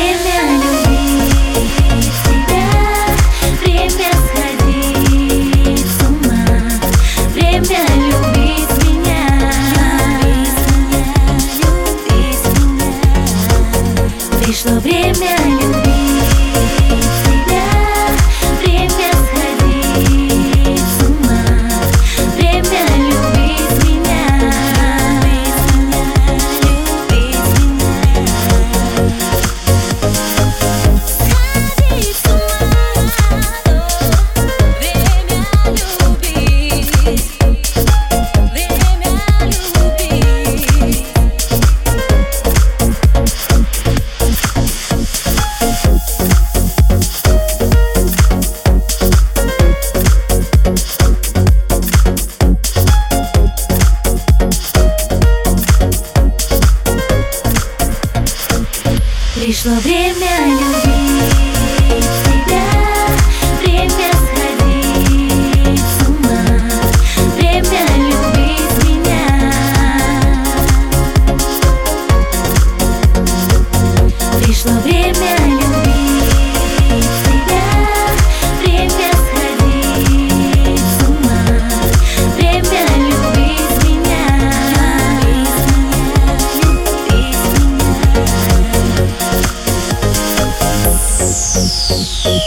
время любить тебя, время сходить с ума, время любить меня, любить меня. Пришло время любить тебя, время сходить с ума, время любить меня, любить меня. Сходить с ума, время любить, время любить. Пришло время любить тебя, время сходить с ума, время любить меня. Пришло время любить тебя, время сходить с ума, время любить меня, любить меня.